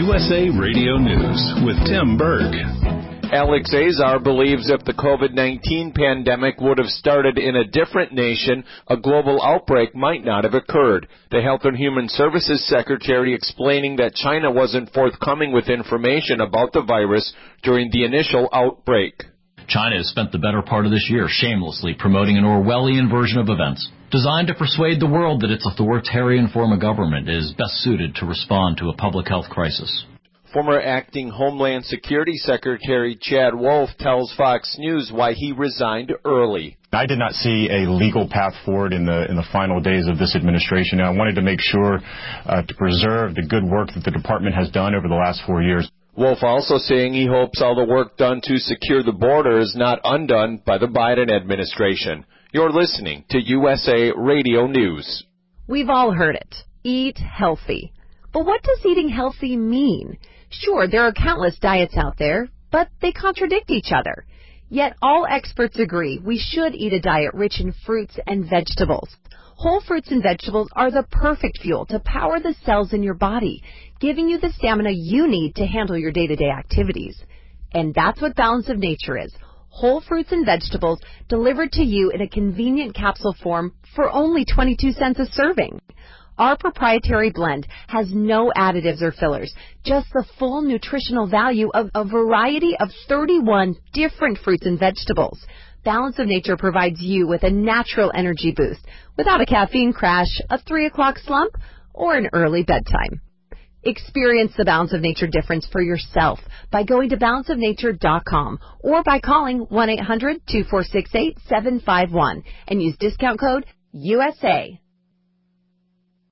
USA Radio News with Tim Berg. Alex Azar believes if the COVID-19 pandemic would have started in a different nation, a global outbreak might not have occurred. The Health and Human Services Secretary explaining that China wasn't forthcoming with information about the virus during the initial outbreak. China has spent the better part of this year shamelessly promoting an Orwellian version of events, designed to persuade the world that its authoritarian form of government is best suited to respond to a public health crisis. Former acting Homeland Security Secretary Chad Wolf tells Fox News why he resigned early. I did not see a legal path forward in the final days of this administration, and I wanted to make sure to preserve the good work that the department has done over the last 4 years. Wolf also saying he hopes all the work done to secure the border is not undone by the Biden administration. You're listening to USA Radio News. We've all heard it. Eat healthy. But what does eating healthy mean? Sure, there are countless diets out there, but they contradict each other. Yet all experts agree we should eat a diet rich in fruits and vegetables. Whole fruits and vegetables are the perfect fuel to power the cells in your body, giving you the stamina you need to handle your day-to-day activities. And that's what Balance of Nature is. Whole fruits and vegetables delivered to you in a convenient capsule form for only 22 cents a serving. Our proprietary blend has no additives or fillers, just the full nutritional value of a variety of 31 different fruits and vegetables. Balance of Nature provides you with a natural energy boost without a caffeine crash, a 3 o'clock slump, or an early bedtime. Experience the Balance of Nature difference for yourself by going to balanceofnature.com or by calling 1-800-2468-751 and use discount code USA.